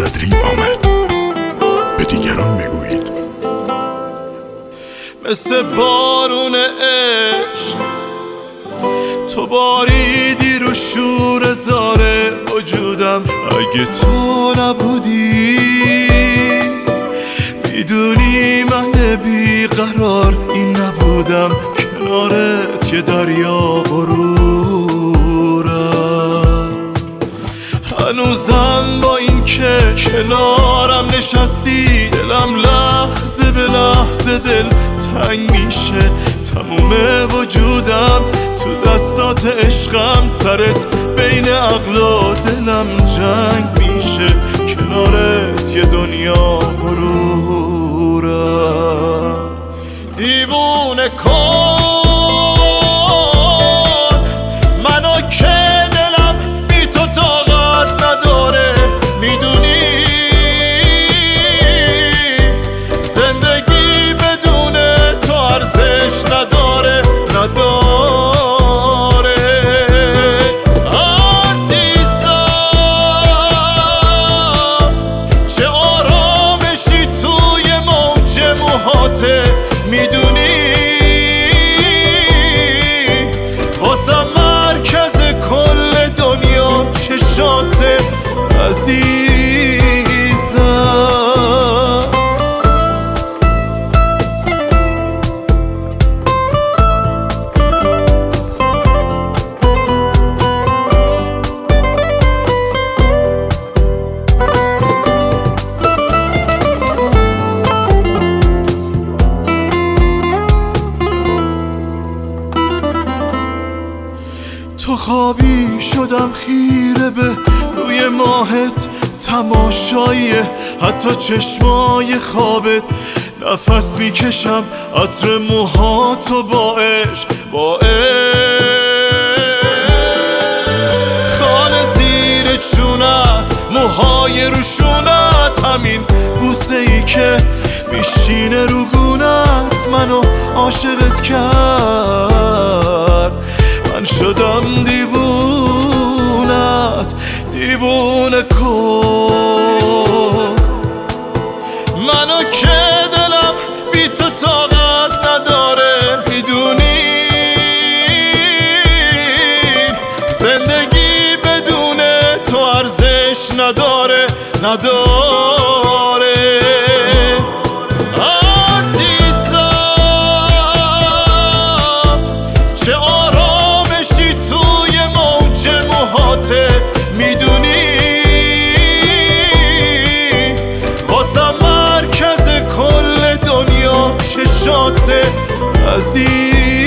صدری آمد. به دیگران بگویید. مثل بارون عشق تو باریدی رو شور زاره وجودم. اگه تو نبودی میدونی من بیقرار این نبودم. کنارت یه دریا غرورم. هنوزم با این که کنارم نشستی دلم لحظه به لحظه دل تنگ میشه. تموم وجودم تو دستات عشقم. سرت بین عقل و دلم جنگ میشه. کنارت یه دنیا غرورم. دیوونه کن منو که دلم بی تو طاقت نداره. میدونی زندگی بدون تو ارزش نداره. عزیزم چه آرامشی توی موج موهاته. میدونی واسه مرکز کل دنیا چشاته عزیزم. تو خوابی شدم خیره به روی ماهت. تماشاییه حتی چشمای خوابت. نفس میکشم عطر موهاتو با عشق خانه زیر چونت موهای روشونت. همین بوسه ای که میشینه رو گونت منو عاشقت کرد. من شدم دیوونه کن منو که دلم بی تو طاقت نداره. میدونی زندگی بدون تو ارزش نداره. عزیزم چه آرامشی توی موج موهاته. میدونی واسه مرکز کل دنیا چشاته عزیز.